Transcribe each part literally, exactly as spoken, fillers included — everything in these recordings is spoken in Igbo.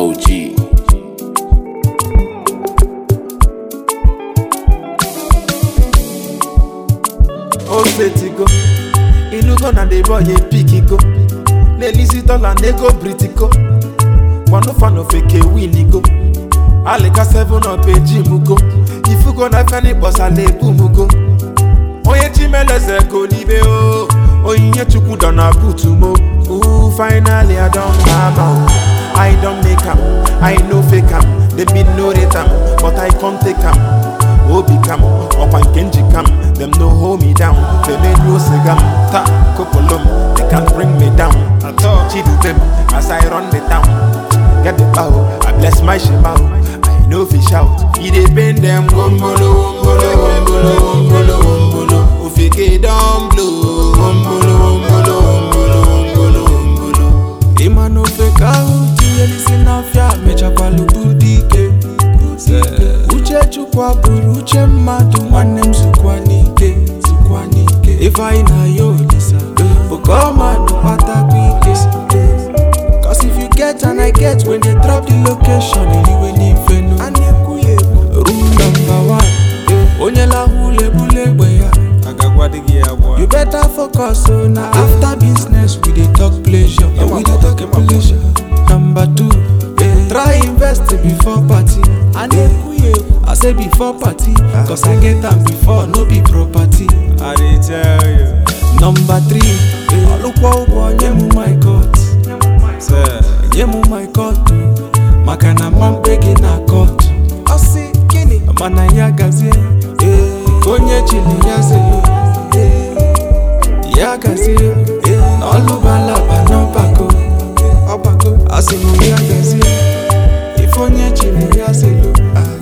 O G. O setigo, inugo na the boy a pikigo. Nelisi tola nego britiko. One fan of a ke winigo. Aleka seven up a jimugo. If you go na fani bossa le bumugo. Oye chimele se kolibe o. Oye chuku dona butumo. Ooh, finally I don't have am. I don't make am. I no fake am. They be no rate am, but I can't take am. Obi cam, up and Kenji cam. Them no hold me down. They made no segam. Ta, kopolom, they can't bring me down. I talk chidu them as I run the town. Get the bow, I bless my shebao. I know fish out. He dey bend them wombolo, wombolo, wombolo, wombolo, wombolo. Ufike down blue, wombolo, wombolo, wombolo, wombolo, wombolo. Ima no fake out. Yelisi na fya mecha kwa lubudike. Uche chukwa buru uche madu mwane mzukwa nike, zukwa nike. Ifa ina yolisa, ukoma no pata kwike. Cause if you get and I get when they drop the location, iliwe ni feno. Rule number one, onye la hule bule bweya. You better focus on now. After business we dey talk pleasure, yeah, we dey talk pleasure. Number two, eh, try invest before party. I say before party, cause I get them before, no be property. I dey tell you. Number three, eh, look what nyemu my court. Nyemu my court, makana man begging na court. I see kini, mana ya gazi, eh, konye chili ya se, eh, ya gazi, eh, nolu balaba no bako, obako. I see mu ya gazi, ifonye chili ya se lo.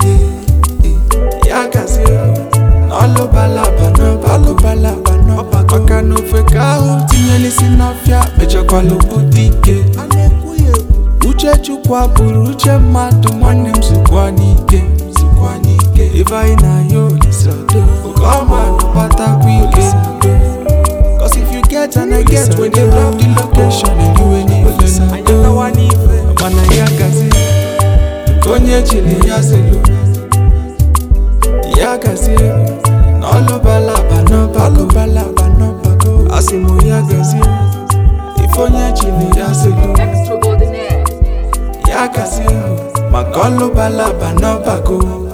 All balaba no balo balaba no bako. Waka no feka u tinyelisi na fya mecha kwa lubudike. Uche chukwa buru uche madu mwane mzukwa nike, mzukwa nike. Ifa ina yolisa do, ukoma no pata kwike. Cause if you get and I get when they drop the location and you ain't even know. Mana ya gazi, konye chili ya selu. Ya gazi, nolo balaba no bako, balaba no bako. Asimu ya gazi, ifonye chili ya selu. Extraordinaire. Ya gazi, makolo balaba no bako.